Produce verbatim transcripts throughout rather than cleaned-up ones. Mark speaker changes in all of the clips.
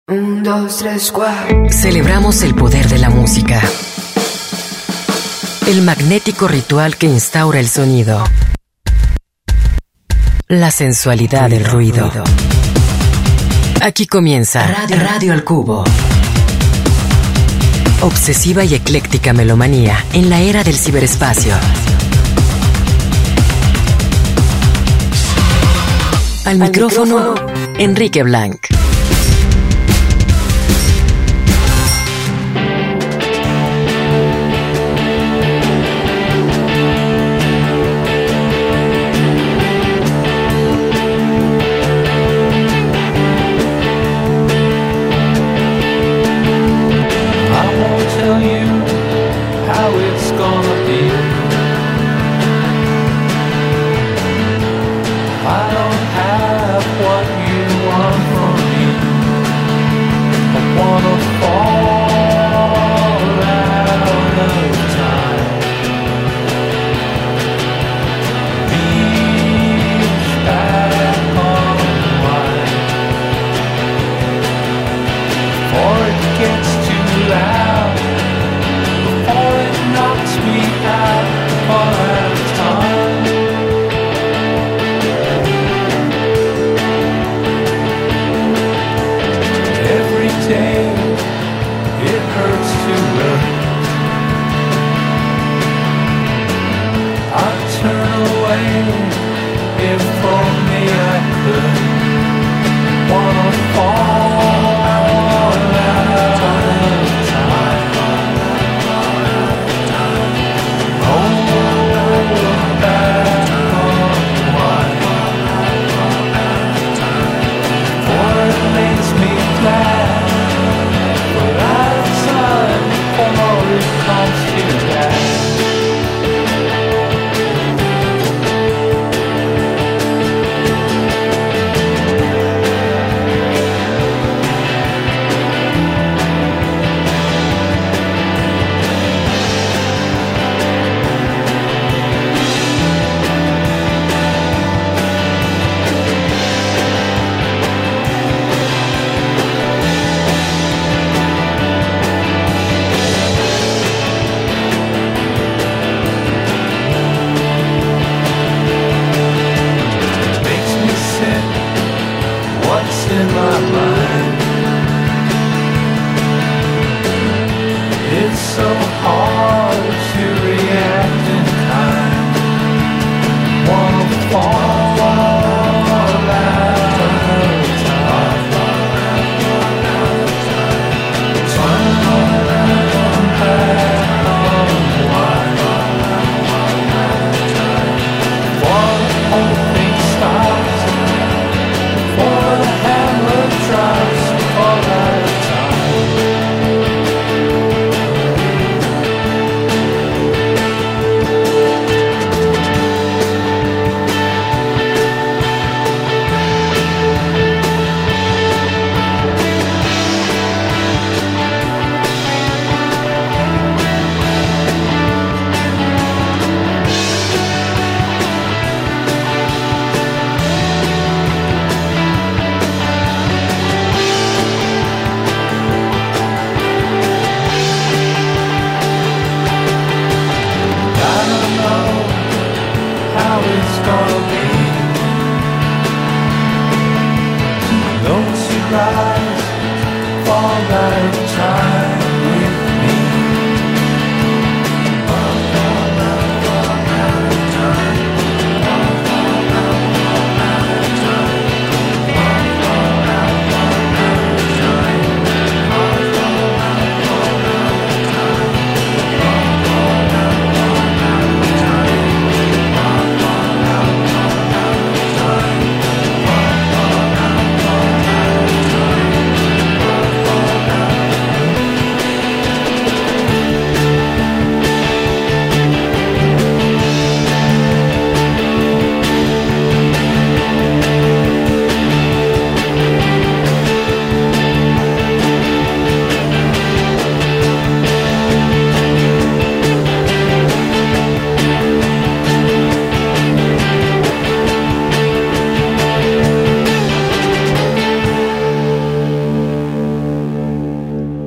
Speaker 1: Un, dos, tres, cuatro.
Speaker 2: Celebramos el poder de la música. El magnético ritual que instaura el sonido. La sensualidad del ruido. Aquí comienza Radio, Radio al Cubo. Obsesiva y ecléctica melomanía en la era del ciberespacio. Al, Al micrófono, micrófono, Enrique Blanc.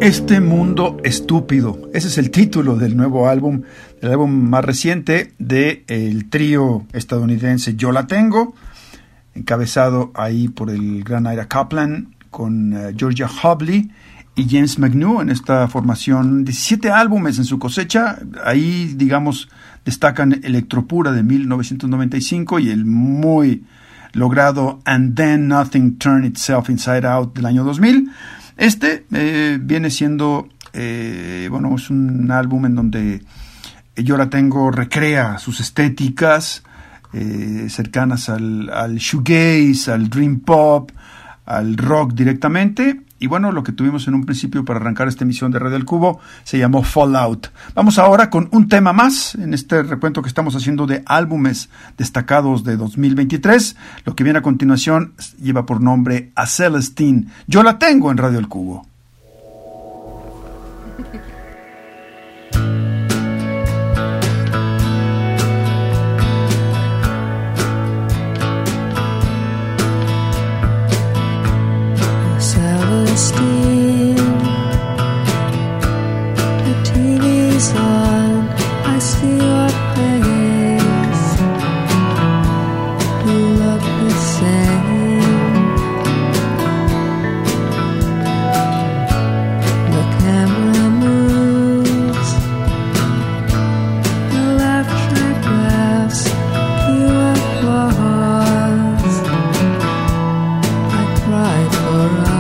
Speaker 3: Este mundo estúpido. Ese es el título del nuevo álbum, el álbum más reciente del trío estadounidense Yo La Tengo, encabezado ahí por el gran Ira Kaplan, con uh, Georgia Hubley y James McNew en esta formación. diecisiete álbumes en su cosecha. Ahí, digamos, destacan Electropura de mil novecientos noventa y cinco y el muy logrado And Then Nothing Turned Itself Inside Out del año dos mil. Este eh, viene siendo, eh, bueno, es un álbum en donde Yo La Tengo recrea sus estéticas eh, cercanas al, al shoegaze, al dream pop, al rock directamente. Y bueno, lo que tuvimos en un principio para arrancar esta emisión de Radio El Cubo se llamó Fallout. Vamos ahora con un tema más en este recuento que estamos haciendo de álbumes destacados de dos mil veintitrés. Lo que viene a continuación lleva por nombre A Celestine. Yo La Tengo en Radio El Cubo.
Speaker 4: Celestine, the T V's on, I see your face, you look the same, the camera moves, the laugh track laughs, you applause, I cried for us.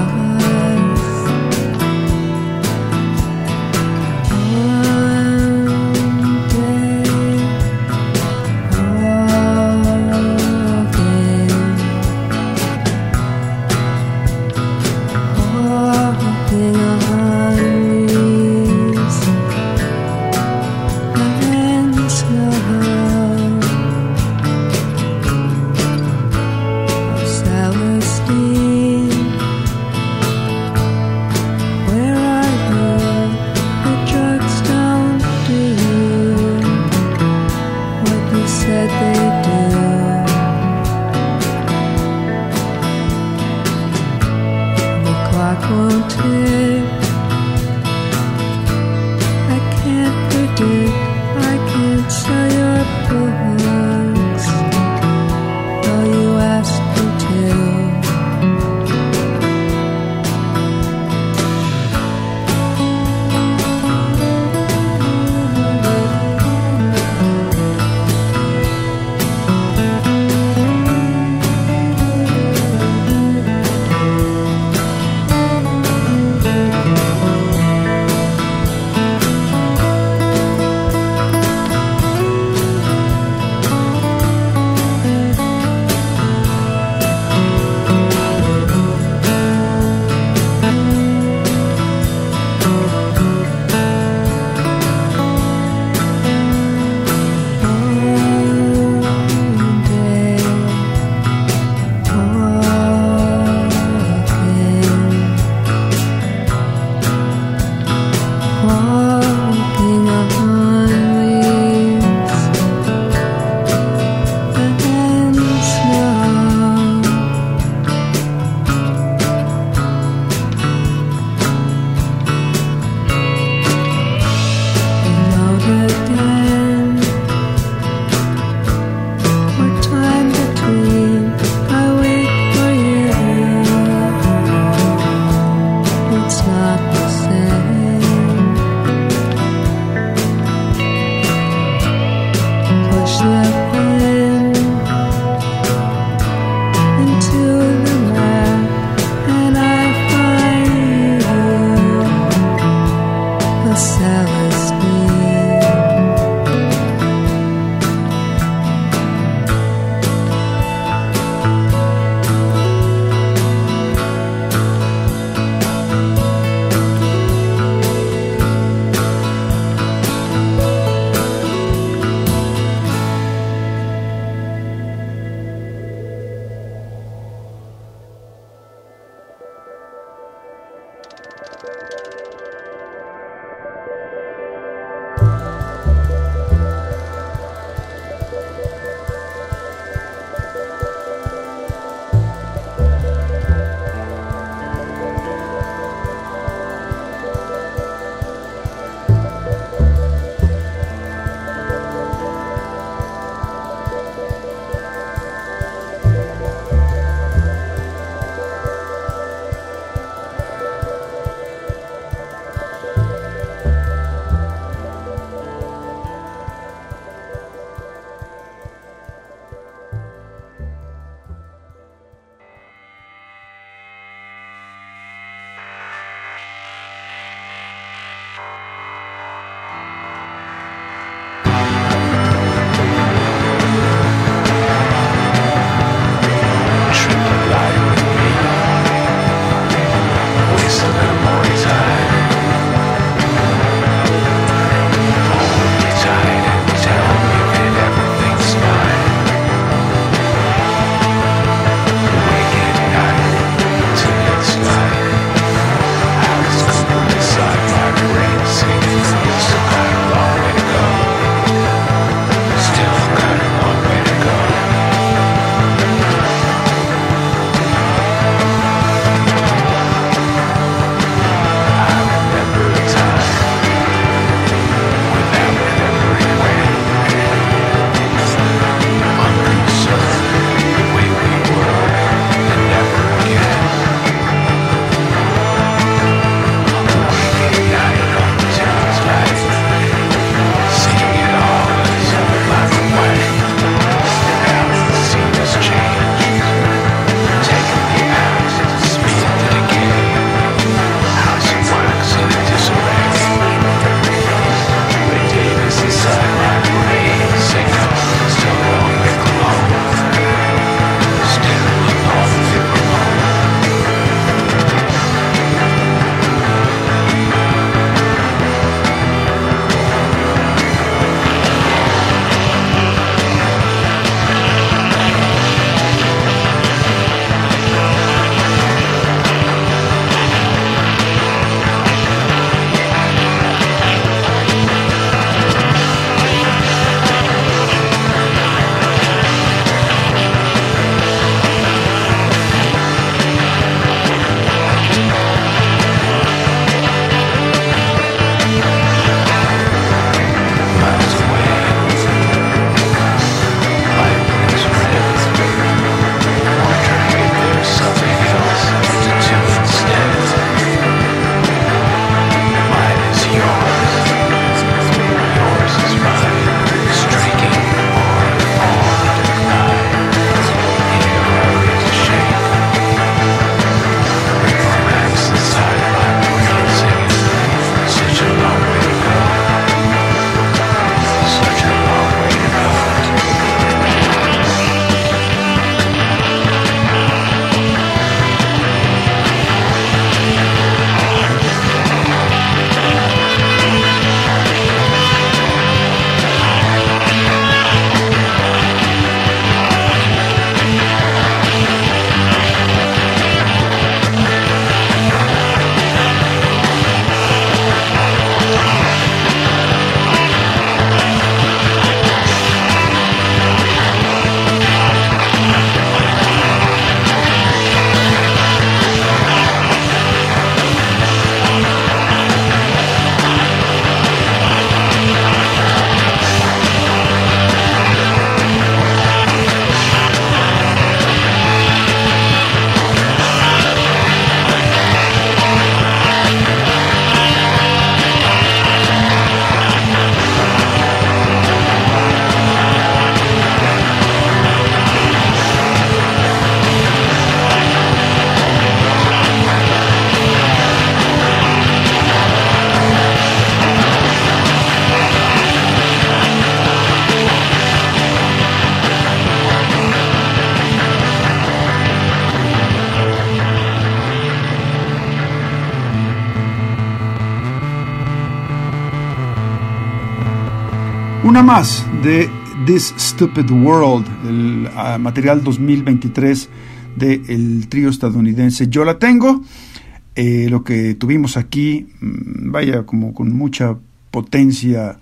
Speaker 3: una más de This Stupid World, el uh, material dos mil veintitrés del trío estadounidense Yo La Tengo. Eh, lo que tuvimos aquí, vaya, como con mucha potencia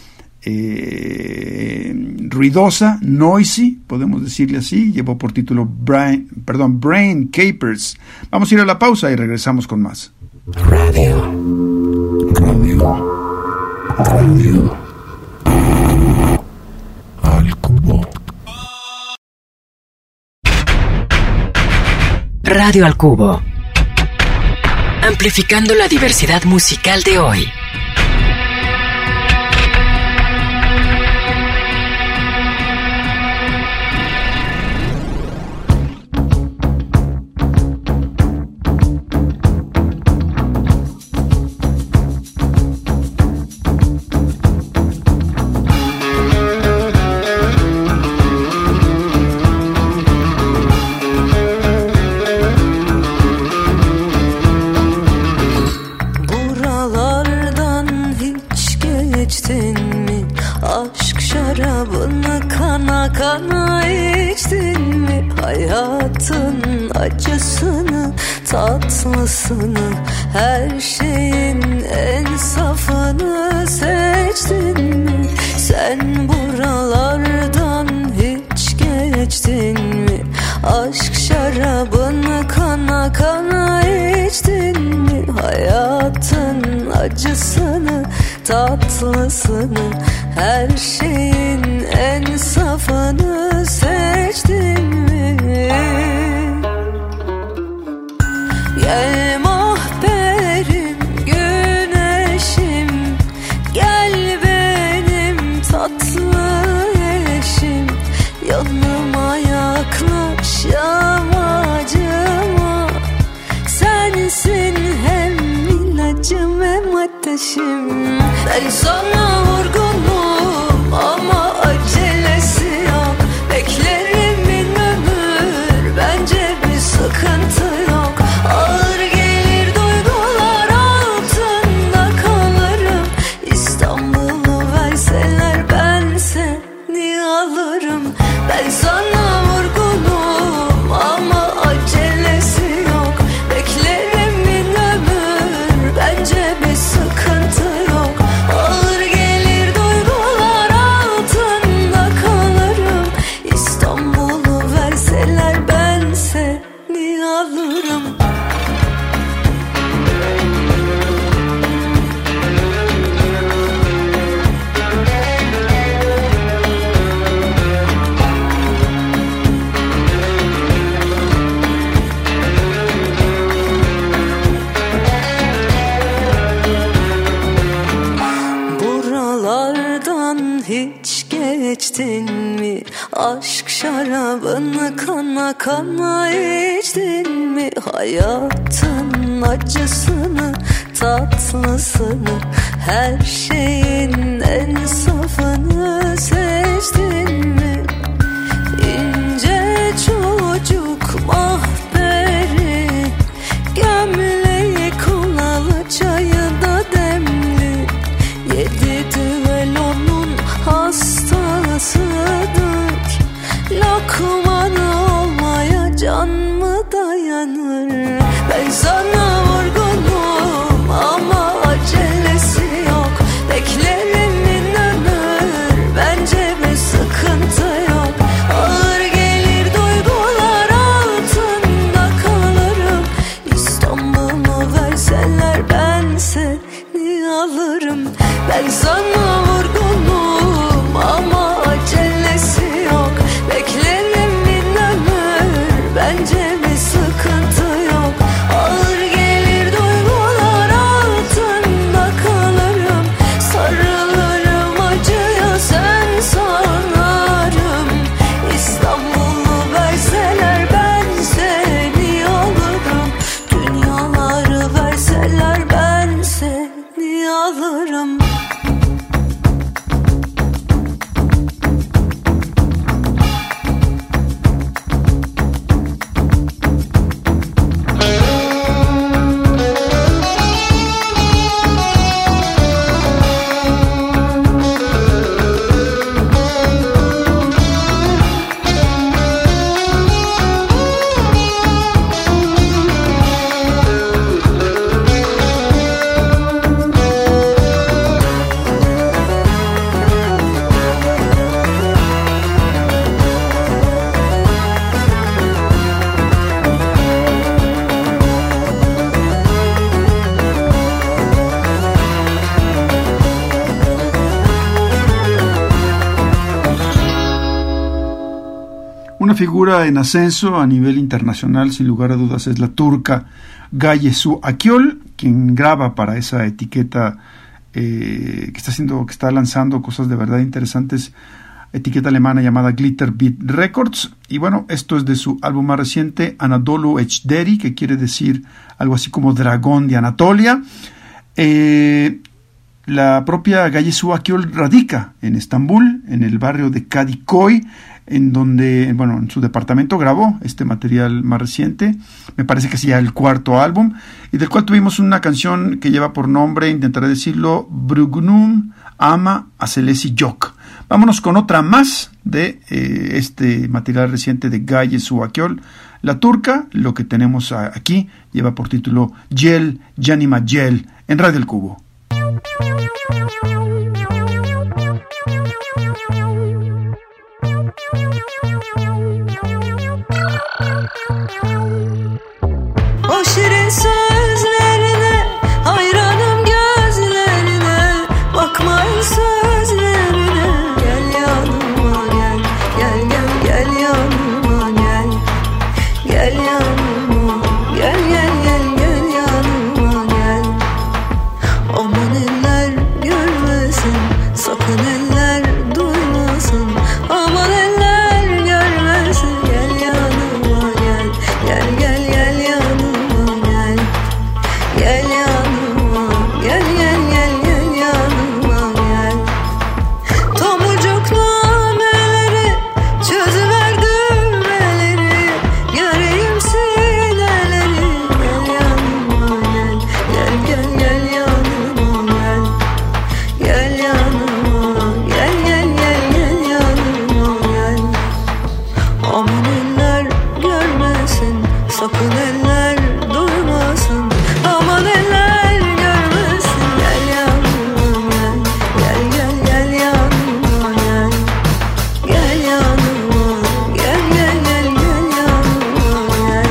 Speaker 3: eh, ruidosa, noisy, podemos decirle así, llevó por título Brain, perdón, Brain Capers. Vamos a ir a la pausa y regresamos con más.
Speaker 2: Radio.
Speaker 5: Radio. Radio. Al cubo.
Speaker 2: Radio al cubo. Amplificando la diversidad musical de hoy.
Speaker 4: Acısını, tatlısını, her şeyin en safını seçtin mi? Sen buralardan hiç geçtin mi? Aşk şarabını kana kana içtin mi? Hayatın acısını, tatlısını, her şeyin en safını seçtin mi? Gel mahperim, güneşim, gel benim tatlı eşim. Yanıma yaklaş yamacıma, sensin hem ilacım hem ateşim. Ben sana vurgunum ama acelesi yok. Beklerim bin ömür, bence bir sıkıntı yok. Ağır gelir duygular, altında kalırım. İstanbul'u verseler ben seni alırım. Ben sana vurgunum ama acelesi yok. Beklerim bin ömür, bence bir sıkıntı yok. Ağır gelir duygular, altında kalırım. İstanbul'u verseler ben seni alırım. Buralardan hiç geçtin mi? Aşk şarabını kana kana içtin mi? Hayatın acısını, tatlısını, her şeyin en safını seçtin mi? İnce çocuk mahperi, gömleği kulalı, çayı da demli. Yedi düvel onun hastasıdır. Lokmanı olmaya can mı dayanır? Ben sana vurgunum ama acelesi yok. Beklerim bin ömür, bence bir sıkıntı yok. Ağır gelir duygular, altında kalırım. İstanbul'u verseler ben seni alırım. Ben sana vurgunum ama acelesi yok. Beklerim bin ömür, bence bir sıkıntı yok. Ağır gelir duygular, altında kalırım. Sarılırım acıya, sen sanarım. İstanbul'u verseler ben seni alırım. Dünyaları verseler ben seni alırım.
Speaker 3: Una figura en ascenso a nivel internacional, sin lugar a dudas, es la turca Gaye Su Akyol, quien graba para esa etiqueta eh, que está haciendo, que está lanzando cosas de verdad interesantes, etiqueta alemana llamada Glitter Beat Records. Y bueno, esto es de su álbum más reciente, Anadolu Ejderi, que quiere decir algo así como dragón de Anatolia. Eh, la propia Gaye Su Akyol radica en Estambul, en el barrio de Kadikoy, en donde, bueno, en su departamento grabó este material más reciente, me parece que es ya el cuarto álbum, y del cual tuvimos una canción que lleva por nombre, intentaré decirlo, Brugnum Ama Aselesi Yok. Vámonos con otra más de eh, este material reciente de Gaye Su Akyol, la turca. Lo que tenemos aquí lleva por título Gel Yanima Gel en Radio El Cubo.
Speaker 4: O şirin sözlerine, hayranım gözlerine, bakmayın sözlerine. Gel yanıma gel, gel gel gel yanıma gel. Gel yanıma, gel gel gel gel yanıma gel. Aman eller görmesin, sakın eller duymasın. Aman eller görmesin, gel yanıma gel. Gel gel gel yanıma gel. Gel yanıma, gel gel gel gel yanıma gel. Tomurcuk nameleri, çözüver düğmeleri, göreyim sineleri. Gel yanıma gel, gel gel gel yanıma gel. Gel yanıma, gel gel gel gel yanıma gel. Aman eller görmesin, sakın eller duymasın. Aman eller görmesin, gel yanıma gel. Gel gel gel yanıma gel. Gel yanıma, gel gel gel gel yanıma gel.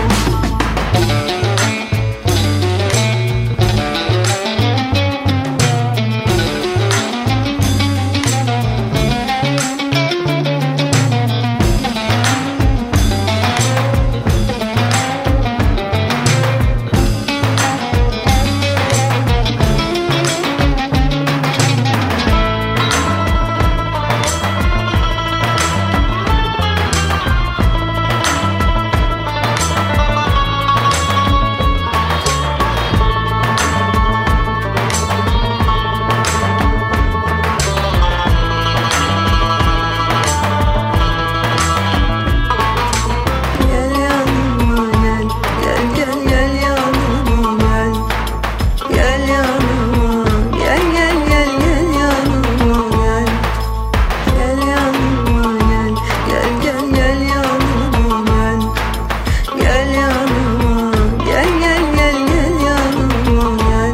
Speaker 4: Gel yanıma gel, gel gel gel yanıma gel. Gel yanıma, gel gel gel gel yanıma gel. Gel yanıma gel, gel gel gel yanıma gel. Gel yanıma, gel gel gel gel yanıma gel.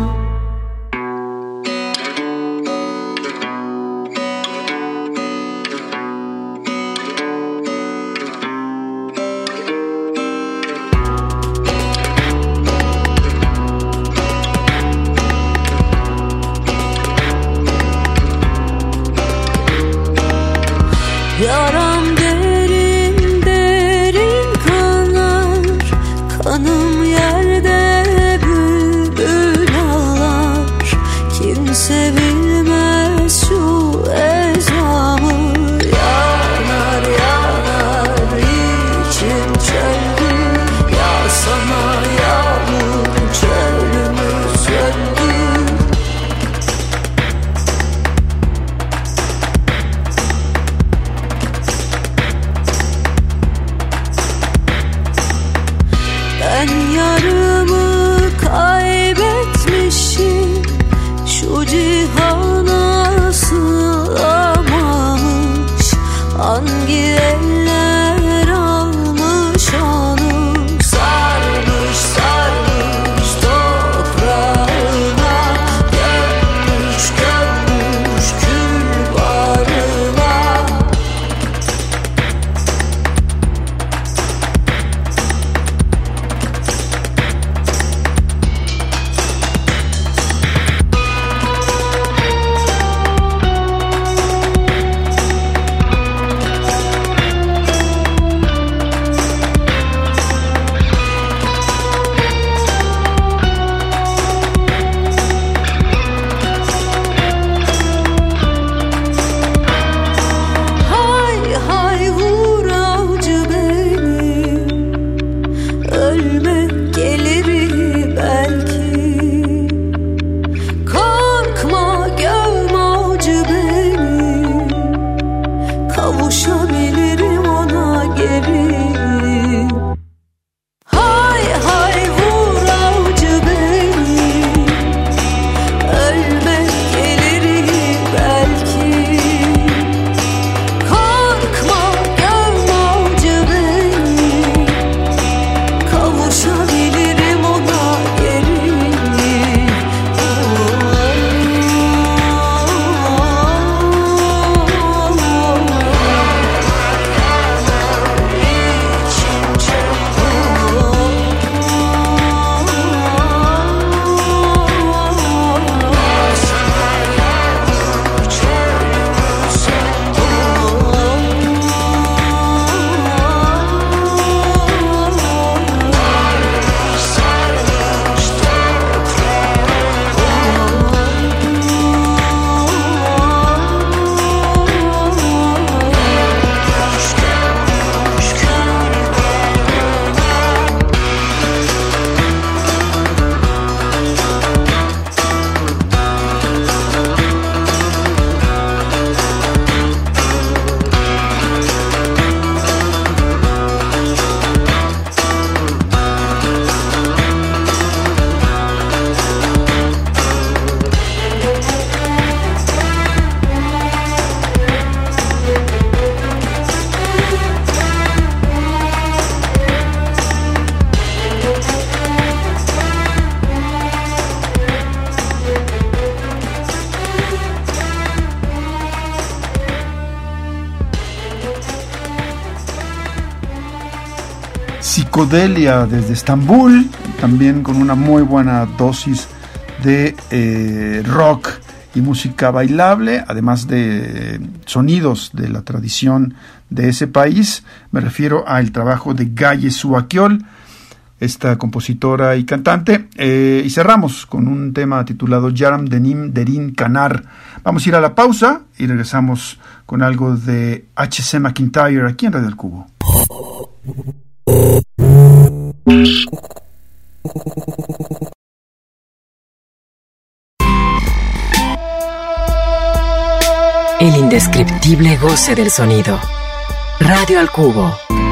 Speaker 4: Yaram derin derin kanar, kanım yerde bülbül ağlar. Kimse bilmez şu ezamı, yanar yanar içim çöldü. Yağsana yağmur çölümü söndü. Ben yarımı kaybetmişim, şu cihan
Speaker 3: Psicodelia desde Estambul, también con una muy buena dosis de eh, rock y música bailable, además de sonidos de la tradición de ese país. Me refiero al trabajo de Gaye Suakiol, esta compositora y cantante, eh, y cerramos con un tema titulado Yaram Denim Derin Kanar. Vamos a ir a la pausa y regresamos con algo de H C McIntyre aquí en Radio El Cubo.
Speaker 2: El indescriptible goce del sonido. Radio al Cubo.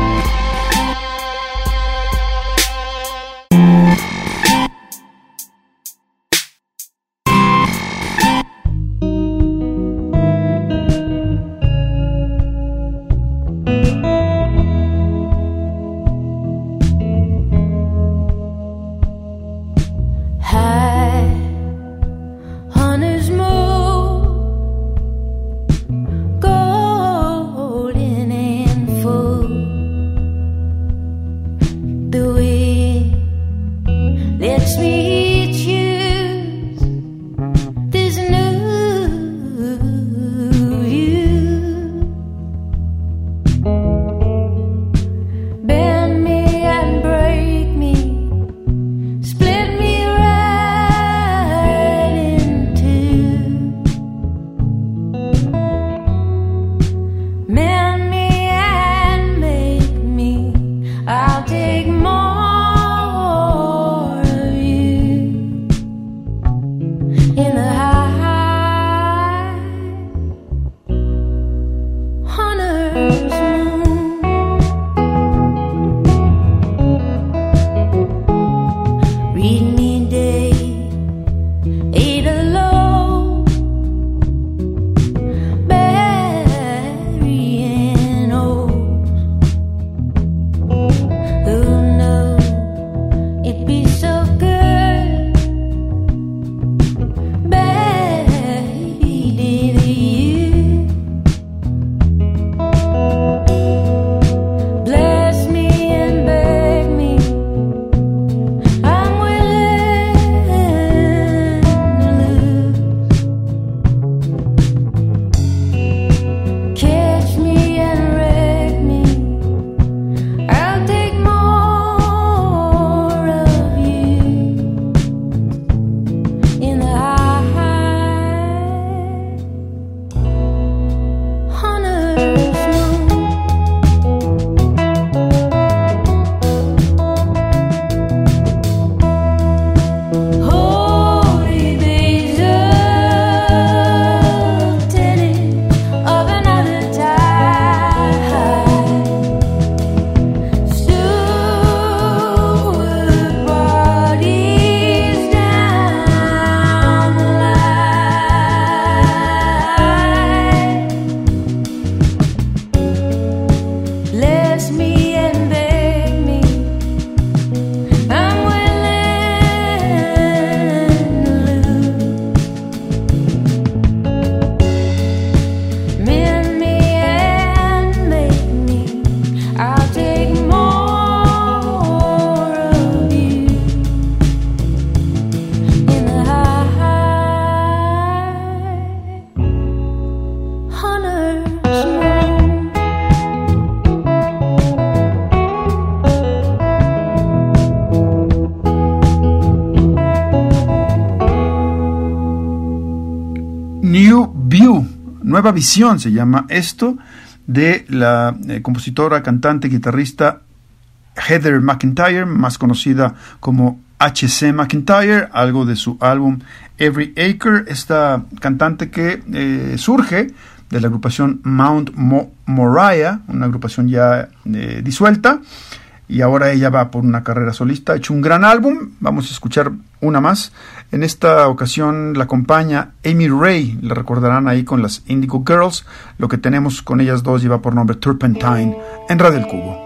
Speaker 3: Nueva Visión se llama esto, de la eh, compositora, cantante, guitarrista Heather McIntyre, más conocida como H C McIntyre, algo de su álbum Every Acre, esta cantante que eh, surge de la agrupación Mount Mo- Moriah, una agrupación ya eh, disuelta, y ahora ella va por una carrera solista. Ha hecho un gran álbum, vamos a escuchar una más. En esta ocasión la acompaña Amy Ray, la recordarán ahí con las Indigo Girls. Lo que tenemos con ellas dos lleva por nombre Turpentine en Radio El Cubo.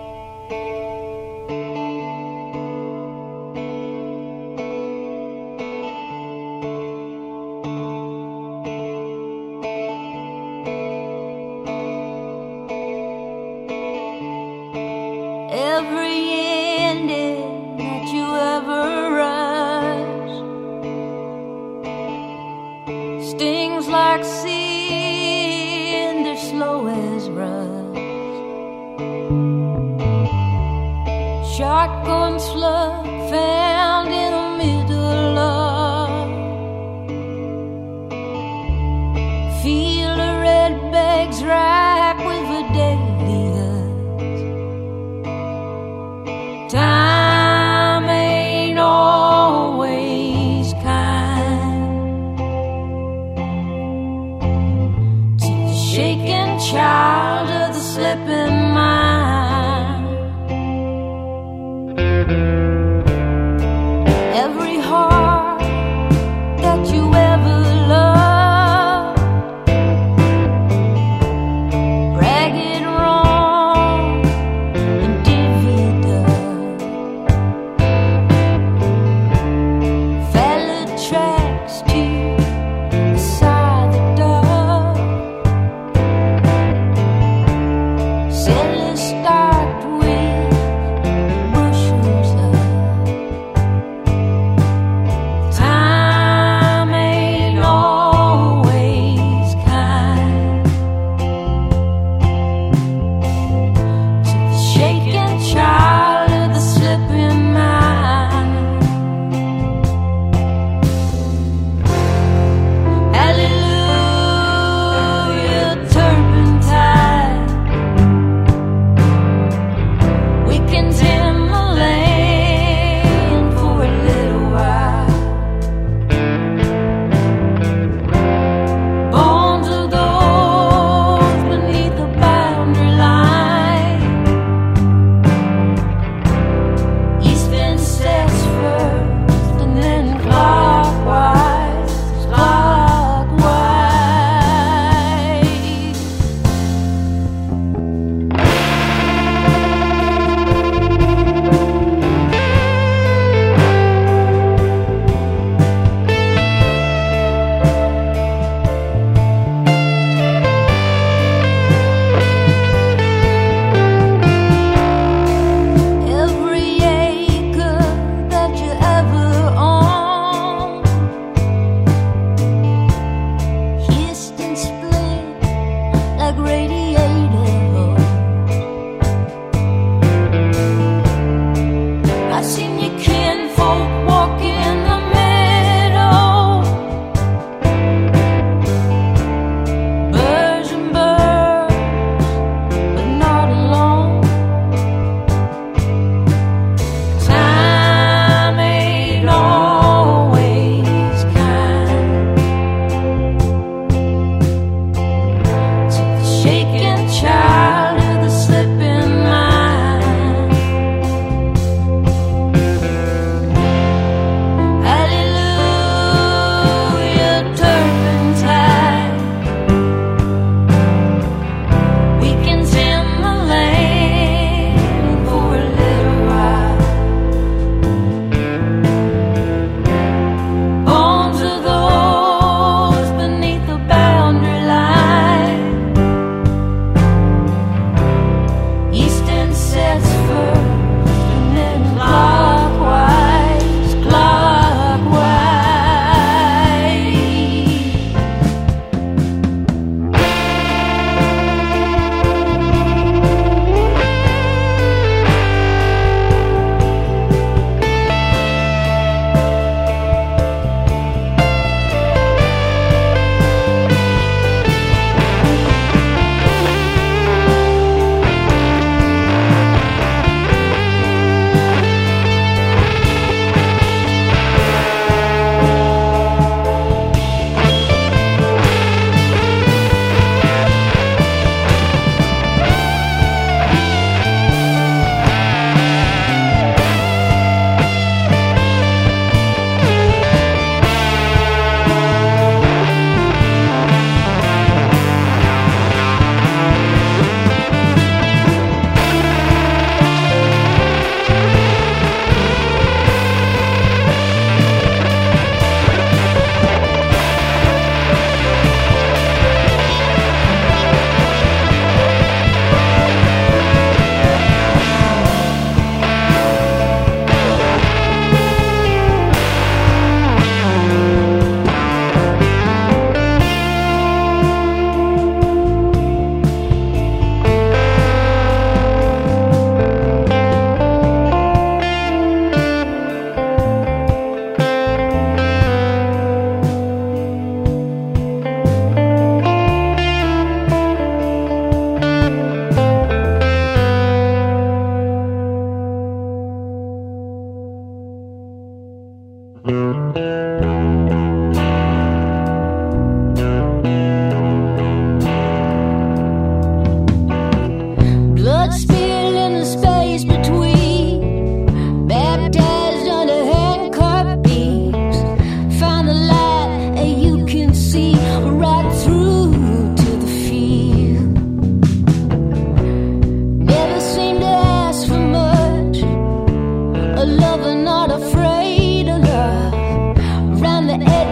Speaker 6: Every
Speaker 4: stings like sea and they're slow as rust. Shotgun slug found in the middle of field of red bags ripe with a deadly dust. Time ain't always kind to the shaken child of the slipping mind. Every heart that you ever loved, ragged, wrong, and divvied up, followed tracks to beside the dog, sailors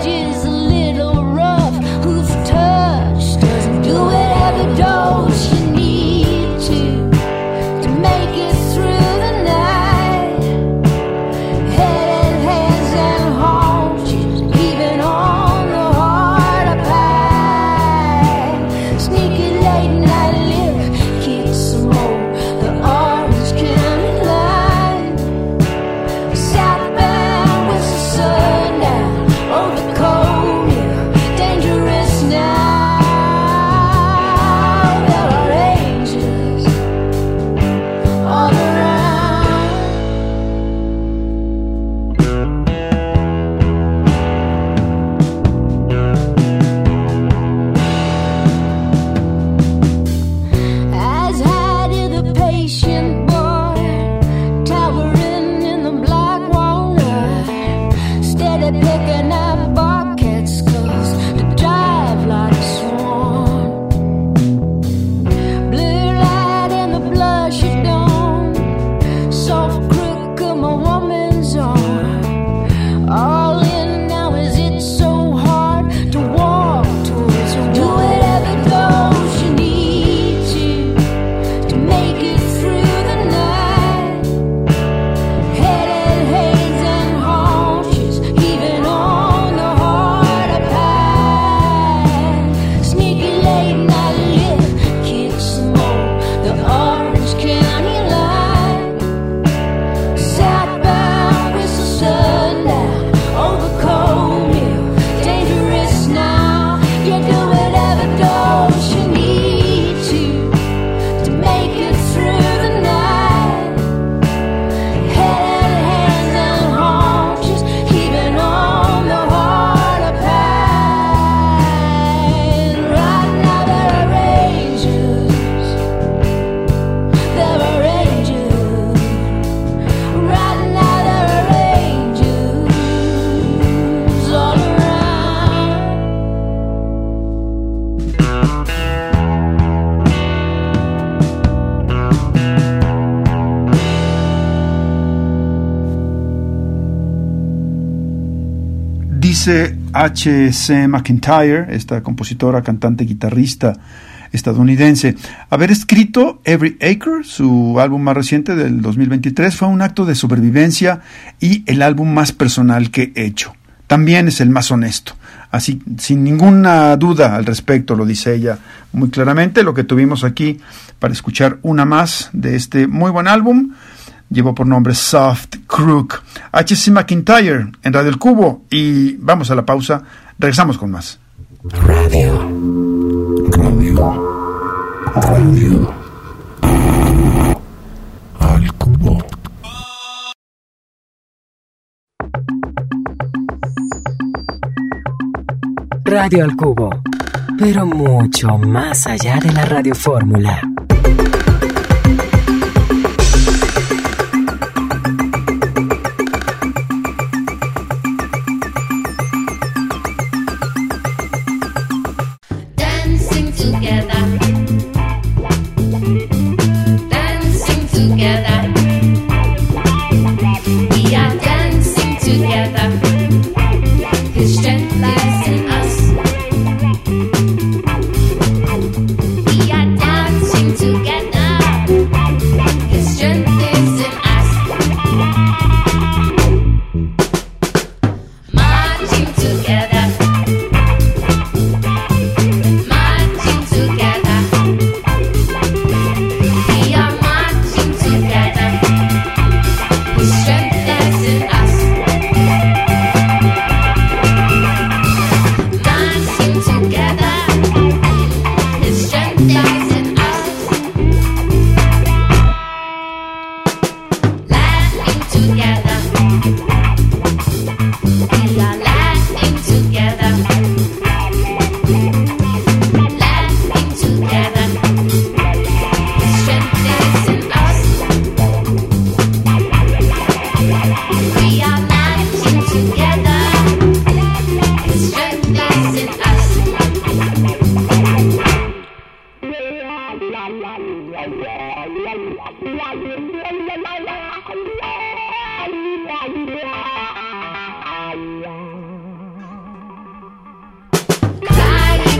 Speaker 4: is a little rough. Who's touched doesn't do whatever dose you need to to make it through the night. Head and hands and haunches, even on the heart of pie. Sneaky late night live, kick some more. The orange county line, southbound with the sun down over cold hill, dangerous now. There are angels all around. As high to the patient boy, towering in the black walnut, steady picking up bucket skulls to drive like a swan. Blue light in the blush of dawn, soft crook of my woman's arm. All in now, is it so hard to walk towards her? Do whatever dose you need to to make it through the night. Headed hands and haunches, even on the heart of pie. Sneaky late night live, kick some more. The orange county line, southbound with the sun down over cold hill, dangerous now. You do whatever dose you need to to make it through the night. Head and hands and haunches, even on the heart of pine. Right now there are angels, there are angels. Right now there are angels all around.
Speaker 3: Dice H C McIntyre, esta compositora, cantante, guitarrista estadounidense, haber escrito Every Acre, su álbum más reciente del dos mil veintitrés, fue un acto de sobrevivencia y el álbum más personal que he hecho. También es el más honesto. Así, sin ninguna duda al respecto, lo dice ella muy claramente. Lo que tuvimos aquí para escuchar una más de este muy buen álbum llevó por nombre Soft Crook. H C McIntyre en Radio El Cubo, y vamos a la pausa, regresamos con más.
Speaker 2: Radio.
Speaker 5: Radio. Radio. Al cubo.
Speaker 2: Radio al Cubo, pero mucho más allá de la radiofórmula.
Speaker 6: Dancing together, dancing together, we are dancing together. His strength lies in us. We are dancing together. His strength is in us. Marching together. Marching together. We are marching together. His strength lies in us. Dancing together. His strength lies in us. Laughing together. We are laughing together. Laughing together. His strength is in us. We are laughing together. His strength is in us.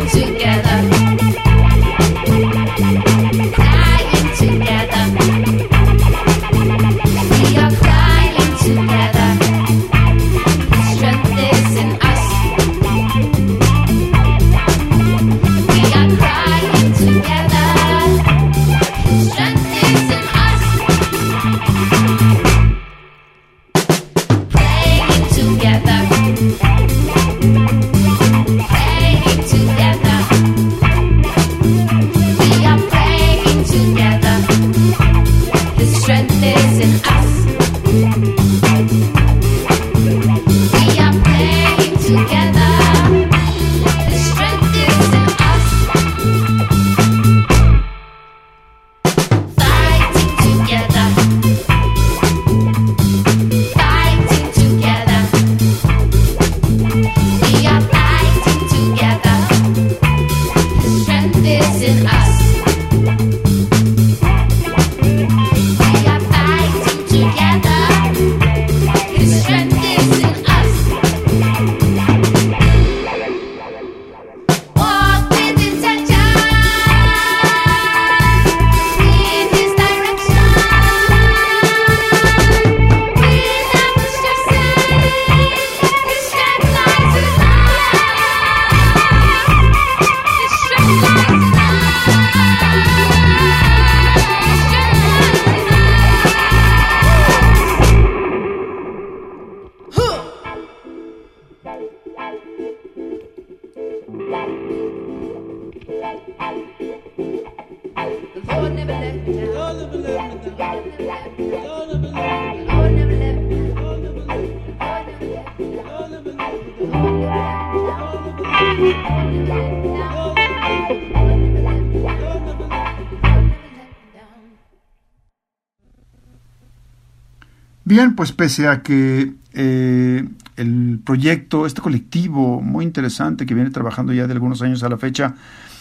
Speaker 3: Bien, pues pese a que eh, el proyecto, este colectivo muy interesante que viene trabajando ya de algunos años a la fecha,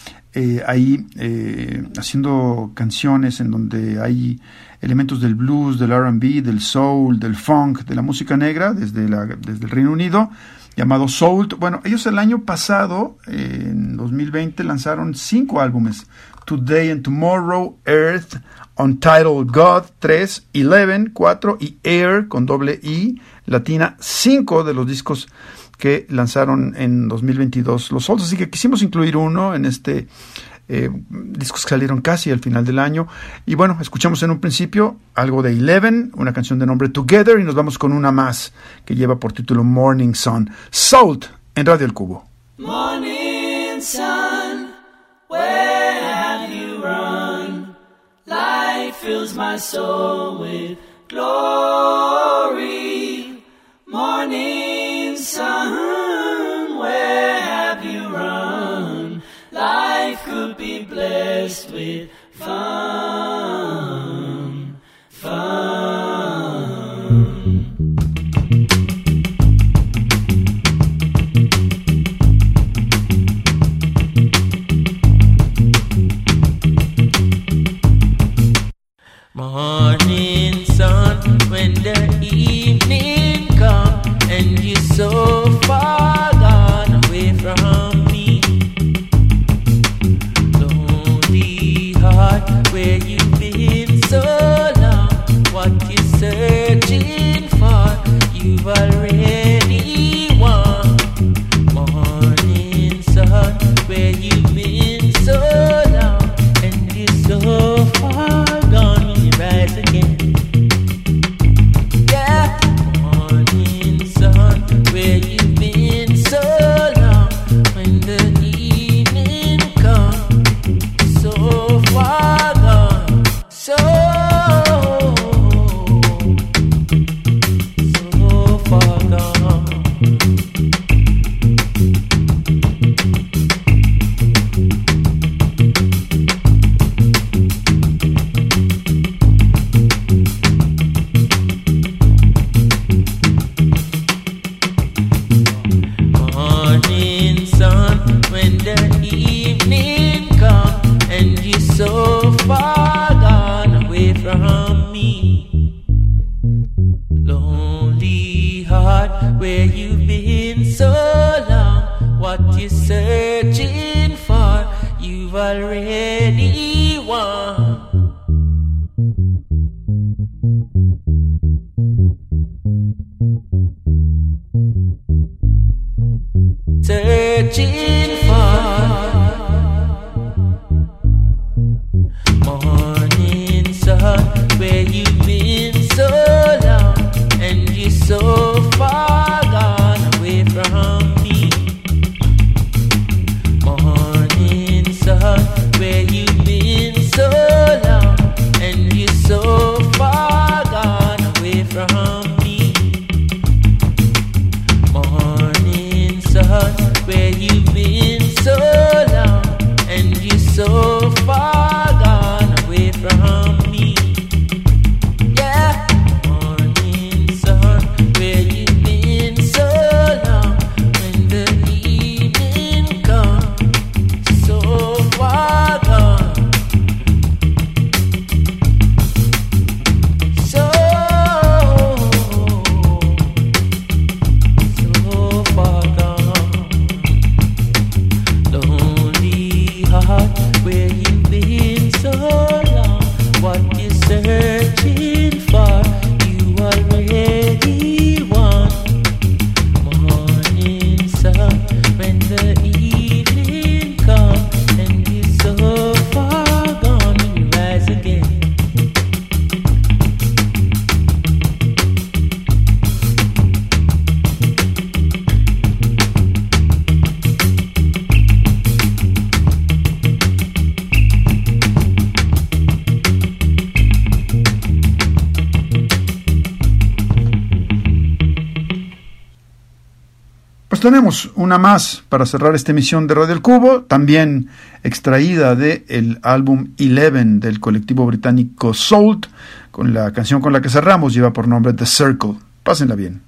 Speaker 3: eh, ahí eh, haciendo canciones en donde hay elementos del blues, del R and B, del soul, del funk, de la música negra desde, la, desde el Reino Unido, llamado Soul. Bueno, ellos el año pasado, eh, en dos mil veinte, lanzaron cinco álbumes: Today and Tomorrow, Earth, Untitled God, tres, Eleven, cuatro, y Air, con doble I, latina, cinco de los discos que lanzaron en dos mil veintidós los Souls. Así que quisimos incluir uno en este eh, discos que salieron casi al final del año. Y bueno, escuchamos en un principio algo de Eleven, una canción de nombre Together, y nos vamos con una más que lleva por título Morning Sun. Salt en Radio El Cubo.
Speaker 7: Morning sun, where have you run? Light fills my soul with glory. Morning sun, where have you run? Life could be blessed with fun, fun.
Speaker 8: Morning sun, when the evening come and you're so far gone away from me. Lonely heart, where you've been so long, what you searching for, you've already won. Morning sun, where you've been so long and you're so far gone, rise again. Yeah, morning sun, where you've been so long, when the evening comes, so far gone, so, so far gone. So far gone away from me. Lonely heart, where you've been so long, what you searching for? searching for. Morning sun, where you been so long, and you're so far gone away from me. Morning sun, where you been so long, and you're so far gone away from me. Morning sun, where you been so long, and you're so far gone away from me. Yeah. Morning sun, where you been so long, when the evening comes, so far gone. So, so far gone. Lonely heart, where you been so long, what you searching for, you already won. Morning sun, when the evening comes, and you're so far gone, you rise again.
Speaker 3: Pues tenemos una más para cerrar esta emisión de Radio El Cubo, también extraída del álbum Eleven del colectivo británico Salt, con la canción con la que cerramos, lleva por nombre The Circle. Pásenla bien.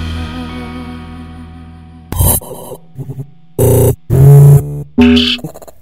Speaker 5: Thank you.